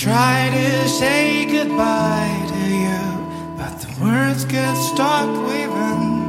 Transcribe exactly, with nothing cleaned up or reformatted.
try to say goodbye to you, but the words get stuck weaving.